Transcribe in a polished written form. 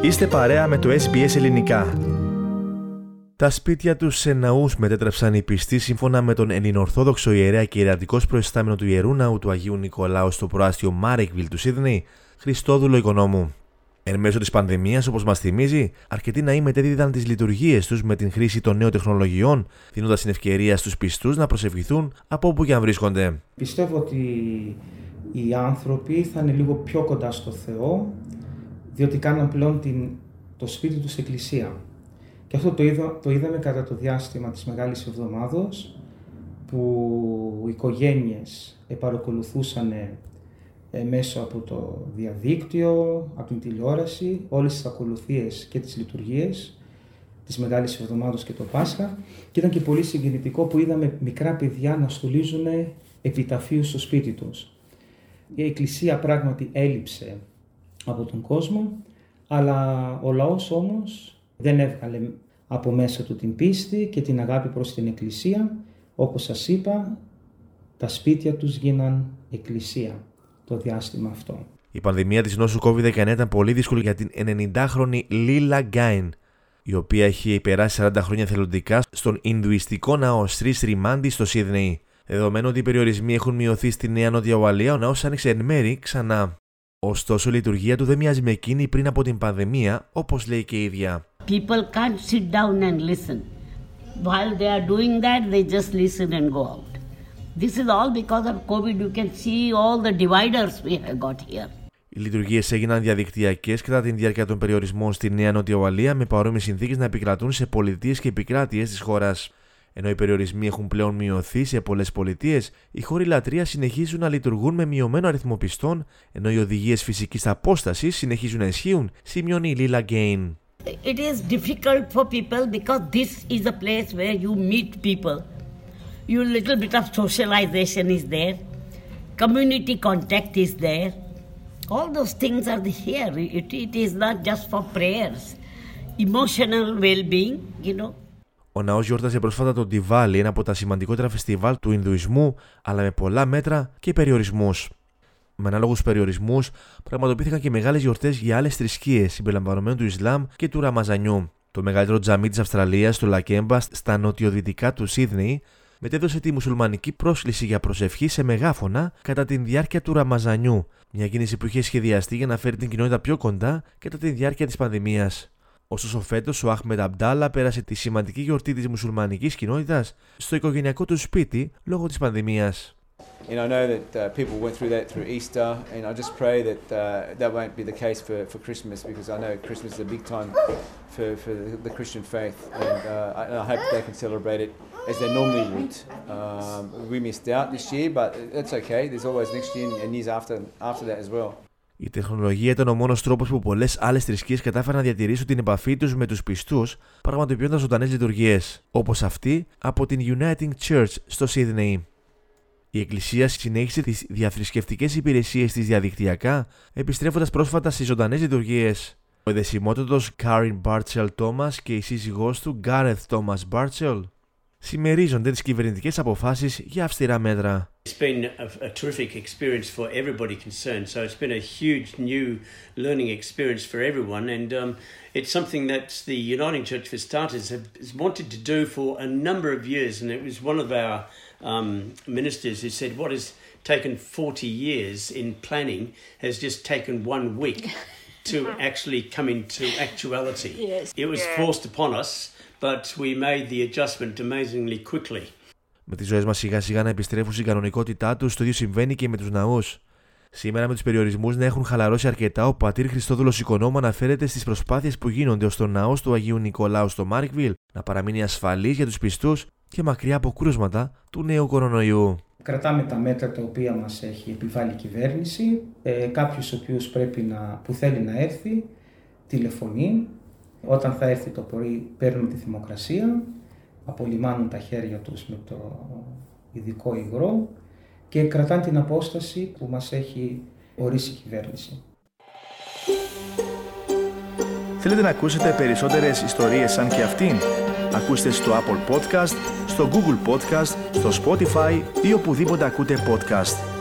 Είστε παρέα με το SBS Ελληνικά. Τα σπίτια τους σε ναούς μετέτρεψαν οι πιστοί σύμφωνα με τον Ελληνοορθόδοξο ιερέα και ιερατικός προϊστάμενο του Ιερού Ναού του Αγίου Νικολάου στο προάστιο Marrickville του Σίδνεϊ, Χριστόδουλο Οικονόμου. Εν μέσω της πανδημίας, όπως μας θυμίζει, αρκετοί ναοί μετέδιδαν τις λειτουργίες τους με την χρήση των νέων τεχνολογιών, δίνοντας την ευκαιρία στους πιστούς να προσευχηθούν από όπου και αν βρίσκονται. Πιστεύω ότι οι άνθρωποι θα είναι λίγο πιο κοντά στο Θεό, διότι κάναν πλέον το σπίτι τους εκκλησία. Και αυτό το είδαμε κατά το διάστημα της Μεγάλης Εβδομάδος, που οι οικογένειες παρακολουθούσαν μέσω από το διαδίκτυο, από την τηλεόραση, όλες τις ακολουθίες και τις λειτουργίες της Μεγάλης Εβδομάδος και το Πάσχα. Και ήταν και πολύ συγκινητικό που είδαμε μικρά παιδιά να στολίζουν επιταφείους στο σπίτι τους. Η Εκκλησία πράγματι έλειψε από τον κόσμο, αλλά ο λαός όμως δεν έβγαλε από μέσα του την πίστη και την αγάπη προς την Εκκλησία. Όπως σας είπα, τα σπίτια τους γίναν εκκλησία το διάστημα αυτό. Η πανδημία της νόσου COVID-19 ήταν πολύ δύσκολη για την 90χρονη Λίλα Γκάιν, η οποία έχει περάσει 40 χρόνια θελοντικά στον Ινδουιστικό ναό Σρι Σριμάντι στο Σίδνεϊ. Δεδομένου ότι οι περιορισμοί έχουν μειωθεί στη Νέα Νότια Ουαλία, ο ναός άνοιξε εν μέρη ξανά. Ωστόσο, η λειτουργία του δεν μοιάζει με εκείνη πριν από την πανδημία, όπως λέει και η ίδια. People can't sit down and listen. While they are doing that, they just listen and go out. This is all because of COVID. You can see all the dividers we have got here. Οι λειτουργίες έγιναν διαδικτυακές κατά τη διάρκεια των περιορισμών στη Νέα Νότια Ουαλία, με παρόμοιες συνθήκες να επικρατούν σε πολιτείες και επικράτειες της χώρας. Ενώ οι περιορισμοί έχουν πλέον μειωθεί σε πολλές πολιτείες, οι χώροι λατρείας συνεχίζουν να λειτουργούν με μειωμένο αριθμό πιστών, ενώ οι οδηγίες φυσικής απόστασης συνεχίζουν να ισχύουν, σημειώνει η Λίλα Γκέιν. It is difficult for people because this is a place where you meet people. Your little bit of socialization is there. Community contact is there. All those things are here. It is not just for prayers. Emotional well-being, you know. Ο ναός γιόρταζε πρόσφατα το Diwali, ένα από τα σημαντικότερα φεστιβάλ του Ινδουισμού, αλλά με πολλά μέτρα και περιορισμούς. Με ανάλογους περιορισμούς, πραγματοποιήθηκαν και μεγάλες γιορτές για άλλες θρησκείες, συμπεριλαμβανομένου του Ισλάμ και του Ραμαζανιού. Το μεγαλύτερο τζαμί της Αυστραλίας, το Λακέμπα, στα νοτιοδυτικά του Σίδνεϊ, μετέδωσε τη μουσουλμανική πρόσκληση για προσευχή σε μεγάφωνα κατά τη διάρκεια του Ραμαζανιού, μια κίνηση που είχε σχεδιαστεί για να φέρει την κοινότητα πιο κοντά κατά τη διάρκεια της πανδημίας. Ωστόσο, φέτος ο Αχμεντ Αμπντάλα πέρασε τη σημαντική γιορτή της μουσουλμανικής κοινότητας στο οικογενειακό του σπίτι λόγω της πανδημίας. And I know that people went through that through Easter, and I just pray that that won't be the case for Christmas, because I know Christmas is a big time for the Christian faith, and I hope they can celebrate it as they normally would. We missed out this year, but it's okay. There's always next year and years after that as well. Η τεχνολογία ήταν ο μόνος τρόπος που πολλές άλλες θρησκείες κατάφεραν να διατηρήσουν την επαφή τους με τους πιστούς, πραγματοποιώντας ζωντανές λειτουργίες, όπως αυτή από την Uniting Church στο Σίδνεϊ. Η Εκκλησία συνέχισε τις διαθρησκευτικές υπηρεσίες της διαδικτυακά, επιστρέφοντας πρόσφατα στις ζωντανές λειτουργίες. Ο εδεσιμότατος Karen Bartchell Thomas και η σύζυγός του Gareth Thomas Bartchell συμμερίζονται τις κυβερνητικές αποφάσεις για αυστηρά μέτρα. It's been a terrific experience for everybody concerned, so it's been a huge new learning experience for everyone, and it's something that the Uniting Church for Starters has wanted to do for a number of years, and it was one of our ministers who said what has taken 40 years in planning has just taken 1 week to actually come into actuality. Yes. It was forced upon us, but we made the adjustment amazingly quickly. Με τις ζωές μας σιγά σιγά να επιστρέφουν στην κανονικότητά τους, το ίδιο συμβαίνει και με τους ναούς. Σήμερα, με τους περιορισμούς να έχουν χαλαρώσει αρκετά, ο πατήρ Χριστόδουλος Οικονόμου αναφέρεται στις προσπάθειες που γίνονται ώστε ο ναός του Αγίου Νικολάου στο Marrickville να παραμείνει ασφαλής για τους πιστούς και μακριά από κρούσματα του νέου κορονοϊού. Κρατάμε τα μέτρα τα οποία μας έχει επιβάλει η κυβέρνηση. Κάποιος ο οποίος που θέλει να έρθει, τηλεφωνεί. Όταν θα έρθει το πρωί, παίρνουν τη θερμοκρασία, απολυμάνουν τα χέρια τους με το ειδικό υγρό και κρατάνε την απόσταση που μας έχει ορίσει η κυβέρνηση. Θέλετε να ακούσετε περισσότερες ιστορίες σαν και αυτήν? Ακούστε στο Apple Podcast, στο Google Podcast, στο Spotify ή οπουδήποτε ακούτε podcast.